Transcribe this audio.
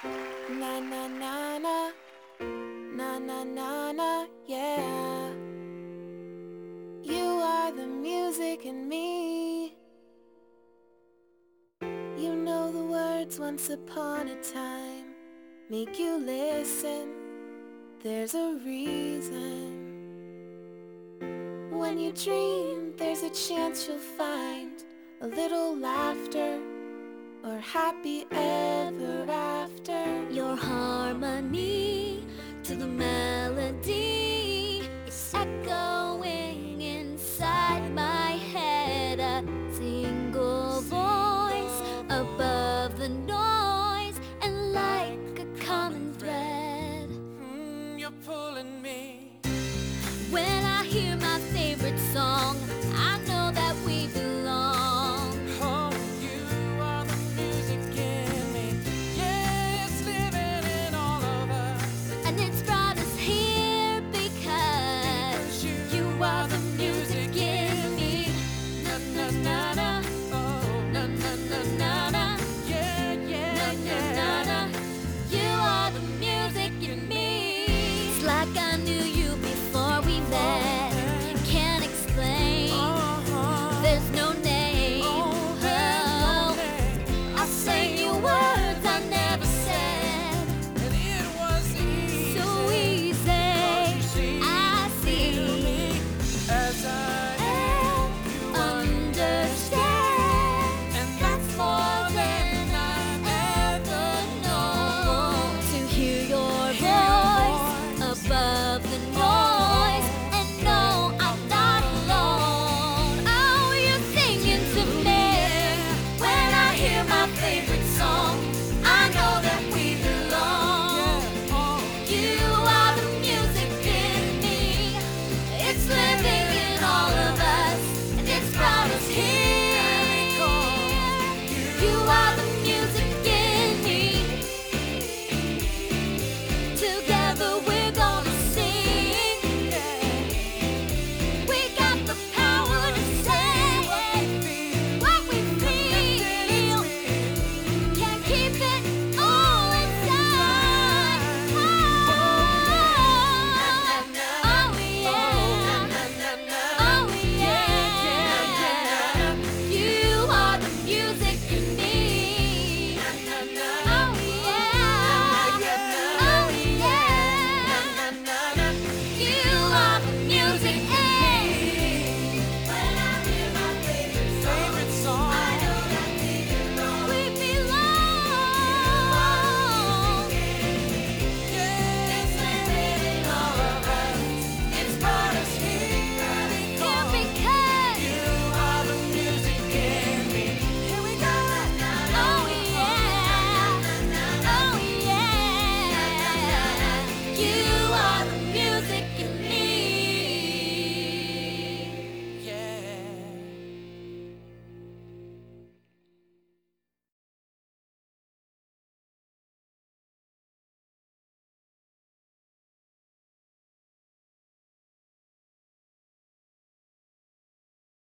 Na na na na, na na na na, yeah. You are the music in me. You know the words once upon a time make you listen. There's a reason. When you dream, there's a chance you'll find a little laughter or happy ever after. Your harmony to the melody is echo